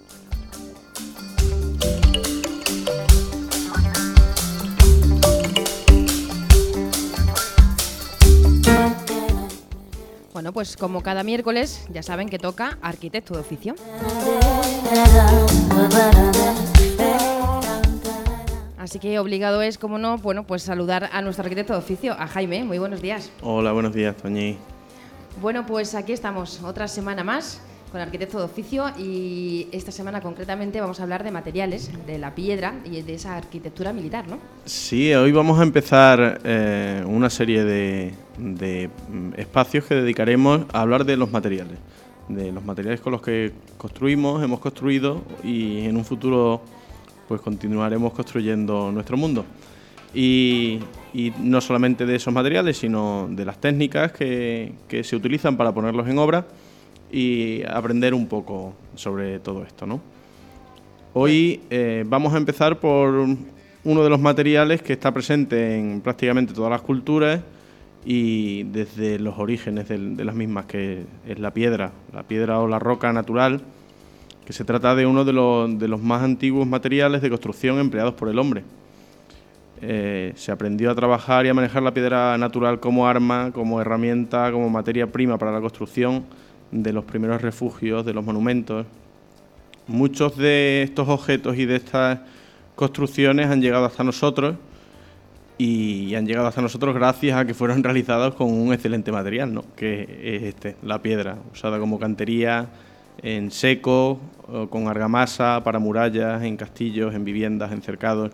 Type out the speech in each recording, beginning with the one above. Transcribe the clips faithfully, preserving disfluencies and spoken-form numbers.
Bueno, pues como cada miércoles, ya saben que toca Arquitecto de Oficio. Así que obligado es, como no, bueno, pues saludar a nuestro arquitecto de oficio, a Jaime. Muy buenos días. Hola, buenos días, Toñi. Bueno, pues aquí estamos, otra semana más con arquitecto de oficio, y esta semana concretamente vamos a hablar de materiales, de la piedra y de esa arquitectura militar, ¿no? Sí, hoy vamos a empezar eh, una serie de, de espacios que dedicaremos a hablar de los materiales, de los materiales con los que construimos, hemos construido y en un futuro pues continuaremos construyendo nuestro mundo. Y, y no solamente de esos materiales, sino de las técnicas que, que se utilizan para ponerlos en obra y aprender un poco sobre todo esto, ¿no? Hoy eh, vamos a empezar por uno de los materiales que está presente en prácticamente todas las culturas y desde los orígenes de, de las mismas, que es la piedra, la piedra o la roca natural, que se trata de uno de los, de los más antiguos materiales de construcción empleados por el hombre. Eh, se aprendió a trabajar y a manejar la piedra natural como arma, como herramienta, como materia prima para la construcción de los primeros refugios, de los monumentos. Muchos de estos objetos y de estas construcciones han llegado hasta nosotros y han llegado hasta nosotros gracias a que fueron realizados con un excelente material, ¿no? Que es este, la piedra, usada como cantería, en seco, con argamasa, para murallas, en castillos, en viviendas, en cercados.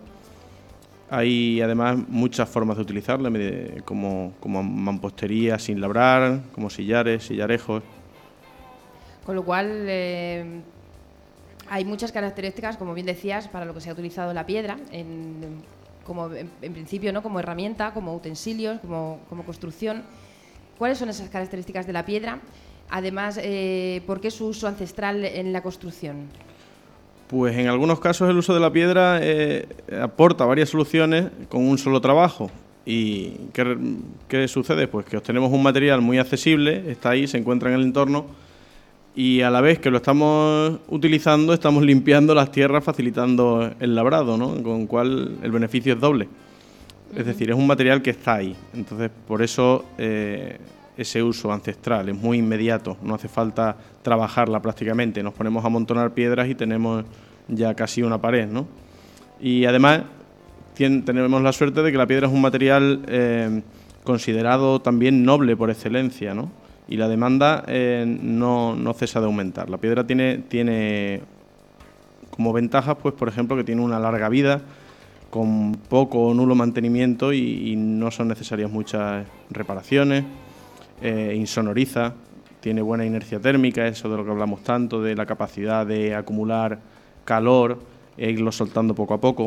Hay además muchas formas de utilizarla, como, como mampostería sin labrar, como sillares, sillarejos. Con lo cual, eh, hay muchas características, como bien decías, para lo que se ha utilizado la piedra, en, como, en, en principio, ¿no? Como herramienta, como utensilios, como, como construcción. ¿Cuáles son esas características de la piedra? Además, eh, ¿por qué su uso ancestral en la construcción? Pues en algunos casos el uso de la piedra eh, aporta varias soluciones con un solo trabajo. ¿Y qué, qué sucede? Pues que obtenemos un material muy accesible, está ahí, se encuentra en el entorno, y a la vez que lo estamos utilizando estamos limpiando las tierras, facilitando el labrado, ¿no? Con lo cual el beneficio es doble. Uh-huh. Es decir, es un material que está ahí. Entonces, por eso eh, ese uso ancestral es muy inmediato, no hace falta trabajarla prácticamente. Nos ponemos a amontonar piedras y tenemos ya casi una pared, ¿no? Y además tien, tenemos la suerte de que la piedra es un material eh, considerado también noble por excelencia, ¿no? Y la demanda eh, no, no cesa de aumentar. La piedra tiene, tiene como ventajas, pues por ejemplo, que tiene una larga vida, con poco o nulo mantenimiento y, y no son necesarias muchas reparaciones, eh, insonoriza, tiene buena inercia térmica, eso de lo que hablamos tanto, de la capacidad de acumular calor e irlo soltando poco a poco.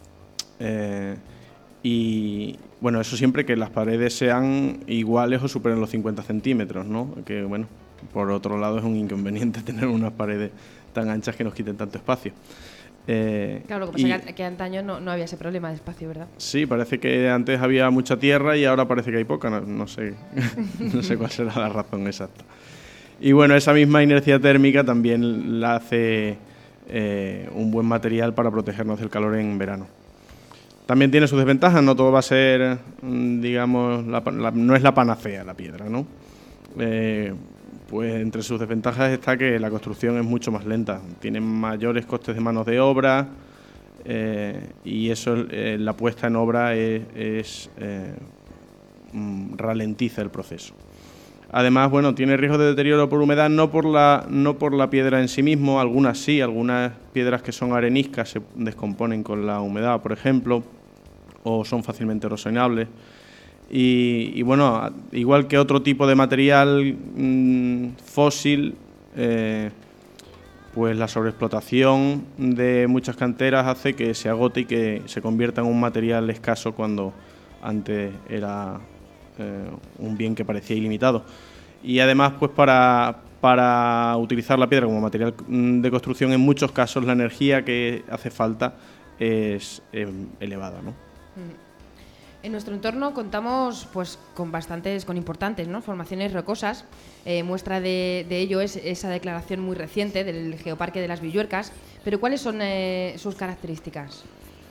Eh, y bueno, eso siempre que las paredes sean iguales o superen los cincuenta centímetros, ¿no? Que bueno, por otro lado es un inconveniente tener unas paredes tan anchas que nos quiten tanto espacio. Eh, claro, lo que pasa es que antaño no, no había ese problema de espacio, ¿verdad? Sí, parece que antes había mucha tierra y ahora parece que hay poca, no, no sé, no sé cuál será la razón exacta. Y bueno, esa misma inercia térmica también la hace eh, un buen material para protegernos del calor en verano. También tiene sus desventajas, no todo va a ser, digamos, la, la, no es la panacea la piedra, ¿no? Eh, pues entre sus desventajas está que la construcción es mucho más lenta, tiene mayores costes de manos de obra eh, y eso, eh, la puesta en obra es, es eh, ralentiza el proceso. Además, bueno, tiene riesgo de deterioro por humedad, no por la no por la piedra en sí mismo, algunas sí, algunas piedras que son areniscas se descomponen con la humedad, por ejemplo, o son fácilmente erosionables. Y, y bueno, igual que otro tipo de material mmm, fósil, eh, pues la sobreexplotación de muchas canteras hace que se agote y que se convierta en un material escaso cuando antes era eh, un bien que parecía ilimitado. Y además, pues para, para utilizar la piedra como material de construcción, en muchos casos la energía que hace falta es eh, elevada, ¿no? En nuestro entorno contamos pues con bastantes, con importantes, ¿no?, formaciones rocosas. Eh, muestra de, de ello es esa declaración muy reciente del Geoparque de las Villuercas. Pero ¿cuáles son eh, sus características?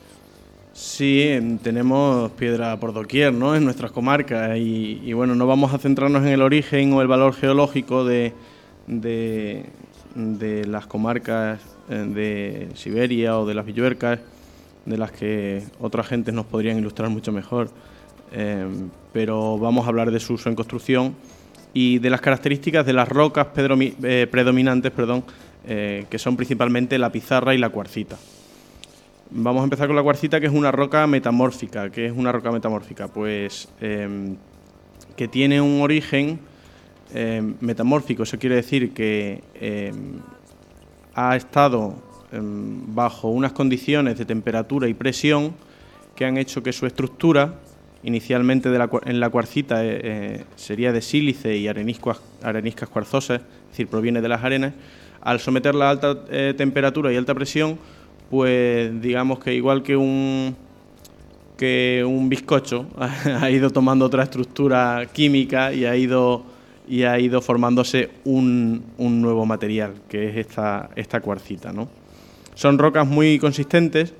Sí, tenemos piedra por doquier, ¿no?, en nuestras comarcas y, y bueno, no vamos a centrarnos en el origen o el valor geológico de, de, de las comarcas de Siberia o de las Villuercas, de las que otras gentes nos podrían ilustrar mucho mejor, eh, pero vamos a hablar de su uso en construcción y de las características de las rocas eh, predominantes, perdón, eh, que son principalmente la pizarra y la cuarcita. Vamos a empezar con la cuarcita, que es una roca metamórfica. ¿Qué es una roca metamórfica? Pues eh, que tiene un origen eh, metamórfico. Eso quiere decir que eh, ha estado bajo unas condiciones de temperatura y presión que han hecho que su estructura, inicialmente de la, en la cuarcita, eh, eh, sería de sílice y areniscas, areniscas cuarzosas, es decir, proviene de las arenas. Al someterla a alta eh, temperatura y alta presión, pues digamos que igual que un, que un bizcocho, ha ido tomando otra estructura química y ha ido, y ha ido formándose un, un nuevo material, que es esta, esta cuarcita, ¿no? Son rocas muy consistentes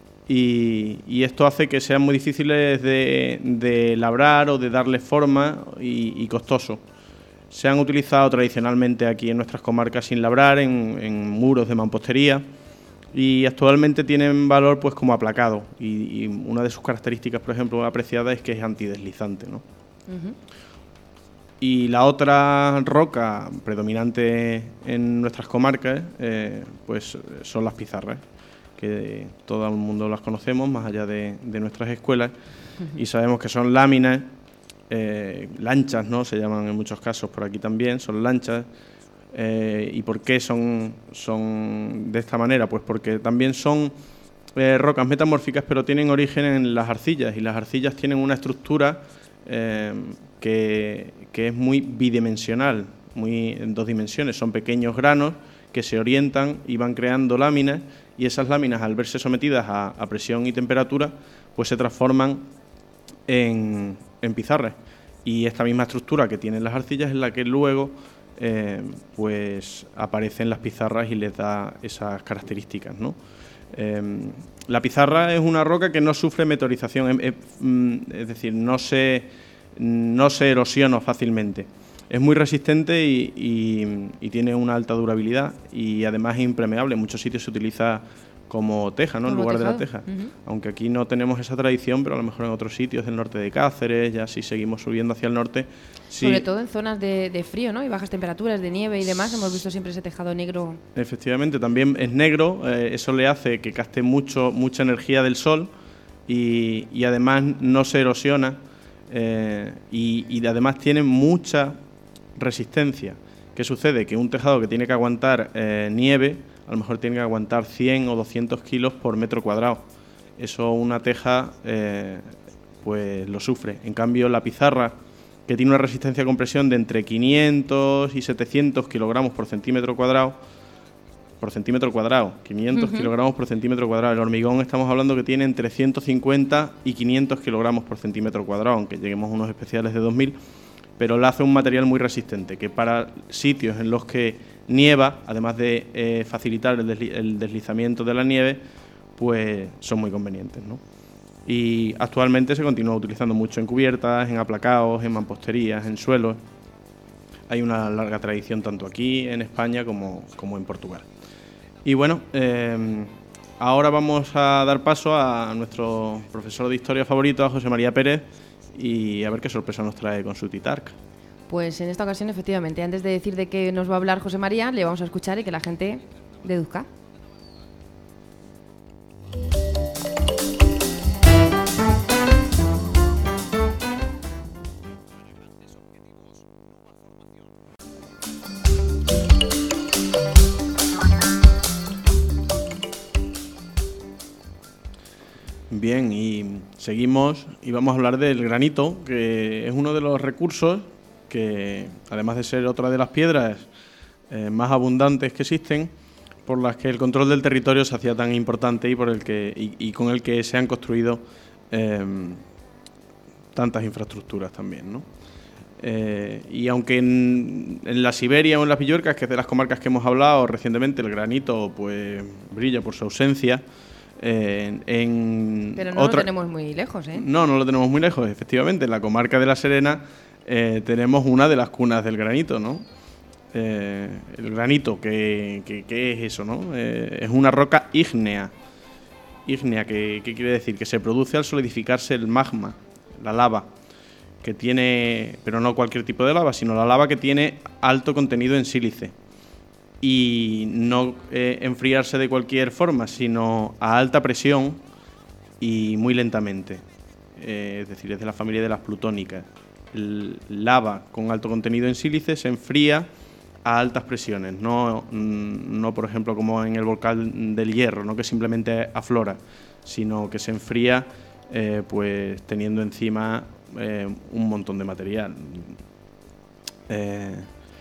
y, y esto hace que sean muy difíciles de, de labrar o de darles forma y, y costoso. Se han utilizado tradicionalmente aquí en nuestras comarcas sin labrar, en, en muros de mampostería, y actualmente tienen valor pues como aplacado. Y, y una de sus características, por ejemplo, apreciada es que es antideslizante, ¿no? Uh-huh. Y la otra roca predominante en nuestras comarcas eh, pues son las pizarras, que todo el mundo las conocemos, más allá de, de nuestras escuelas, uh-huh. Y sabemos que son láminas, eh, lanchas, ¿no?, se llaman en muchos casos por aquí también, son lanchas. Eh, ¿Y por qué son, son de esta manera? Pues porque también son eh, rocas metamórficas, pero tienen origen en las arcillas, y las arcillas tienen una estructura eh, que, que es muy bidimensional, muy en dos dimensiones. Son pequeños granos que se orientan y van creando láminas, y esas láminas, al verse sometidas a, a presión y temperatura, pues se transforman en, en pizarras. Y esta misma estructura que tienen las arcillas es la que luego eh, pues aparecen las pizarras y les da esas características, ¿no? Eh, la pizarra es una roca que no sufre meteorización, es, es decir, no se, no se erosiona fácilmente. Es muy resistente y, y, y tiene una alta durabilidad, y además es impermeable. En muchos sitios se utiliza como teja, ¿no?, en lugar tejado de la teja. Uh-huh. Aunque aquí no tenemos esa tradición, pero a lo mejor en otros sitios del norte de Cáceres, ya si seguimos subiendo hacia el norte. Sí. Sobre todo en zonas de, de frío, ¿no?, y bajas temperaturas, de nieve y demás, hemos visto siempre ese tejado negro. Efectivamente, también es negro, eh, eso le hace que gaste mucho, mucha energía del sol, y, y además no se erosiona, eh, y, y además tiene mucha resistencia. ¿Qué sucede? Que un tejado que tiene que aguantar eh, nieve, a lo mejor tiene que aguantar cien o doscientos kilos por metro cuadrado. Eso una teja eh, pues lo sufre. En cambio, la pizarra, que tiene una resistencia a compresión de entre quinientos y setecientos kilogramos por centímetro cuadrado, por centímetro cuadrado, quinientos uh-huh. kilogramos por centímetro cuadrado. El hormigón estamos hablando que tiene entre ciento cincuenta y quinientos kilogramos por centímetro cuadrado, aunque lleguemos a unos especiales de dos mil, pero la hace un material muy resistente, que para sitios en los que nieva, además de eh, facilitar el, desli el deslizamiento de la nieve, pues son muy convenientes, ¿no? Y actualmente se continúa utilizando mucho en cubiertas, en aplacados, en mamposterías, en suelos. Hay una larga tradición tanto aquí en España como, como en Portugal. Y bueno, eh, ahora vamos a dar paso a nuestro profesor de historia favorito, a José María Pérez, y a ver qué sorpresa nos trae con su Titarc. Pues en esta ocasión, efectivamente, antes de decir de qué nos va a hablar José María, le vamos a escuchar y que la gente deduzca. Bien, y seguimos y vamos a hablar del granito, que es uno de los recursos que, además de ser otra de las piedras eh, más abundantes que existen, por las que el control del territorio se hacía tan importante y por el que y, y con el que se han construido eh, tantas infraestructuras también, ¿no? Eh, y aunque en, en la Siberia o en las Villuercas, que es de las comarcas que hemos hablado recientemente, el granito pues brilla por su ausencia, eh, en Pero no otra... lo tenemos muy lejos, ¿eh? No, no lo tenemos muy lejos, efectivamente. En la comarca de La Serena eh, tenemos una de las cunas del granito, ¿no? Eh, el granito, ¿qué, qué, qué es eso, no? Eh, es una roca ígnea. Ígnea, ¿qué, ¿qué quiere decir? Que se produce al solidificarse el magma, la lava, que tiene, pero no cualquier tipo de lava, sino la lava que tiene alto contenido en sílice. Y no eh, enfriarse de cualquier forma, sino a alta presión y muy lentamente. Eh, es decir, es de la familia de las plutónicas. El lava con alto contenido en sílice se enfría a altas presiones, no, no por ejemplo como en el volcán del Hierro, no que simplemente aflora, sino que se enfría eh, pues teniendo encima eh, un montón de material. Eh,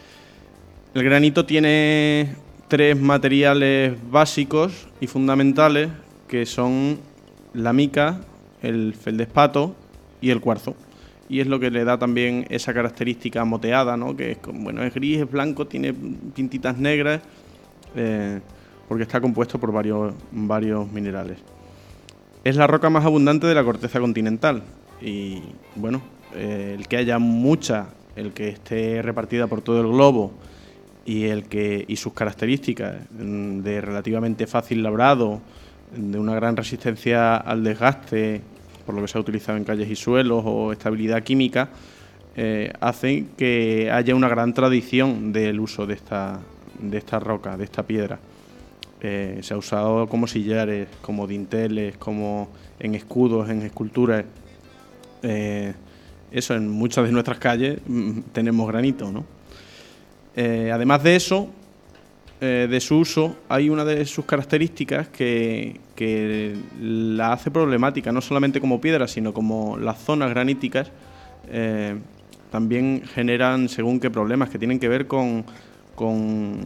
el granito tiene tres materiales básicos y fundamentales que son la mica, el feldespato y el cuarzo. Y es lo que le da también esa característica moteada, ¿no? Que es, bueno, es gris, es blanco, tiene pintitas negras, eh, porque está compuesto por varios, varios minerales. Es la roca más abundante de la corteza continental y, bueno, eh, el que haya mucha, el que esté repartida por todo el globo y, el que, y sus características de relativamente fácil labrado, de una gran resistencia al desgaste, por lo que se ha utilizado en calles y suelos, o estabilidad química, eh, hacen que haya una gran tradición del uso de esta, de esta roca, de esta piedra. Eh, se ha usado como sillares, como dinteles, como en escudos, en esculturas. Eh, eso, en muchas de nuestras calles mm, tenemos granito, ¿no? Eh, además de eso, eh, de su uso, hay una de sus características que, que la hace problemática, no solamente como piedra, sino como las zonas graníticas eh, también generan según qué problemas que tienen que ver con, con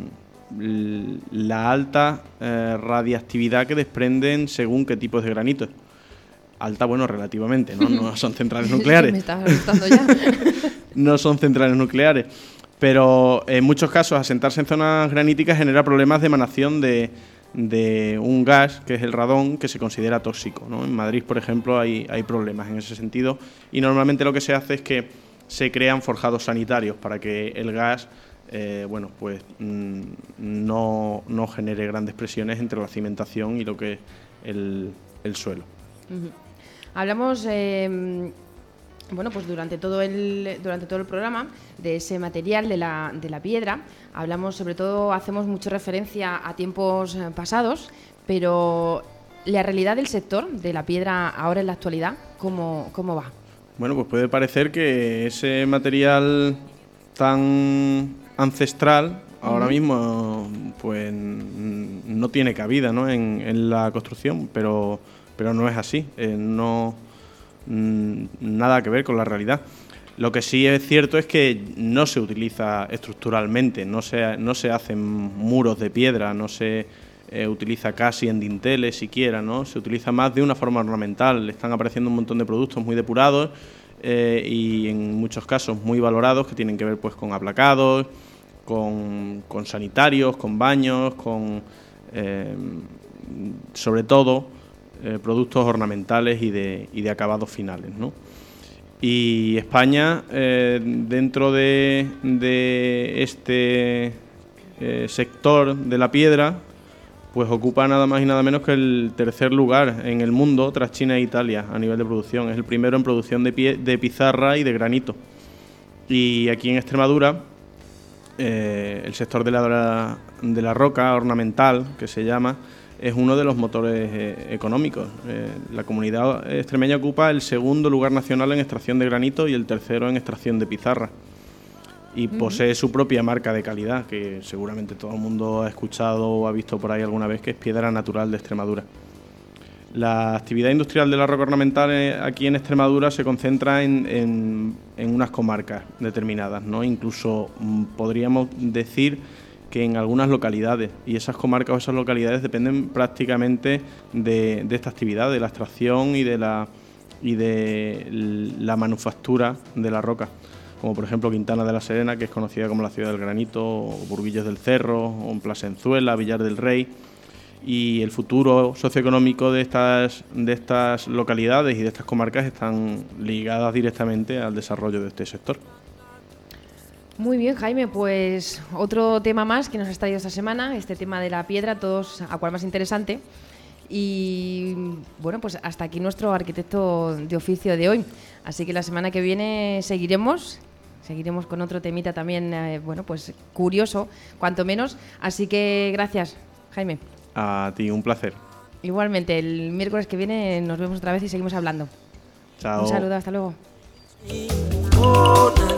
la alta eh, radiactividad que desprenden según qué tipos de granitos. Alta, bueno, relativamente, ¿no? No son centrales nucleares. Me estás asustando ya. No son centrales nucleares. Pero en muchos casos asentarse en zonas graníticas genera problemas de emanación de, de un gas, que es el radón, que se considera tóxico, ¿no? En Madrid, por ejemplo, hay, hay problemas en ese sentido y normalmente lo que se hace es que se crean forjados sanitarios para que el gas eh, bueno, pues mmm, no, no genere grandes presiones entre la cimentación y lo que es el, el suelo. Uh-huh. Hablamos... Eh... Bueno, pues durante todo el durante todo el programa de ese material de la, de la piedra hablamos, sobre todo hacemos mucha referencia a tiempos pasados, pero la realidad del sector de la piedra ahora en la actualidad, ¿cómo, cómo va? Bueno, pues puede parecer que ese material tan ancestral ahora uh-huh. mismo pues no tiene cabida, ¿no? en, en la construcción, pero, pero no es así, eh, no... nada que ver con la realidad. Lo que sí es cierto es que no se utiliza estructuralmente, no se, no se hacen muros de piedra, no se eh, utiliza casi en dinteles siquiera, ¿no? Se utiliza más de una forma ornamental. Están apareciendo un montón de productos muy depurados eh, y en muchos casos muy valorados que tienen que ver pues con aplacados, con, con sanitarios, con baños, con eh, sobre todo Eh, productos ornamentales y de, y de acabados finales, ¿no? Y España, eh, dentro de, de este eh, sector de la piedra, pues ocupa nada más y nada menos que el tercer lugar en el mundo tras China e Italia a nivel de producción. Es el primero en producción de, pie, de pizarra y de granito. Y aquí en Extremadura, eh, el sector de la, de la roca ornamental, que se llama, es uno de los motores eh, económicos. Eh, la comunidad extremeña ocupa el segundo lugar nacional en extracción de granito y el tercero en extracción de pizarra. Y uh-huh. posee su propia marca de calidad, que seguramente todo el mundo ha escuchado o ha visto por ahí alguna vez, que es Piedra Natural de Extremadura. La actividad industrial de la roca ornamental eh, aquí en Extremadura se concentra en, en, en unas comarcas determinadas, ¿no? Incluso mm, podríamos decir que en algunas localidades, y esas comarcas o esas localidades dependen prácticamente de, de esta actividad, de la extracción y de la y de la manufactura de la roca, como por ejemplo Quintana de la Serena, que es conocida como la ciudad del granito, o Burguillos del Cerro, o Plasenzuela, Villar del Rey, y el futuro socioeconómico de estas, de estas localidades y de estas comarcas están ligadas directamente al desarrollo de este sector. Muy bien, Jaime, pues otro tema más que nos has traído esta semana, este tema de la piedra, todos a cual más interesante. Y bueno, pues hasta aquí nuestro arquitecto de oficio de hoy. Así que la semana que viene seguiremos, seguiremos con otro temita también, eh, bueno, pues curioso, cuanto menos. Así que gracias, Jaime. A ti, un placer. Igualmente, el miércoles que viene nos vemos otra vez y seguimos hablando. Chao. Un saludo, hasta luego.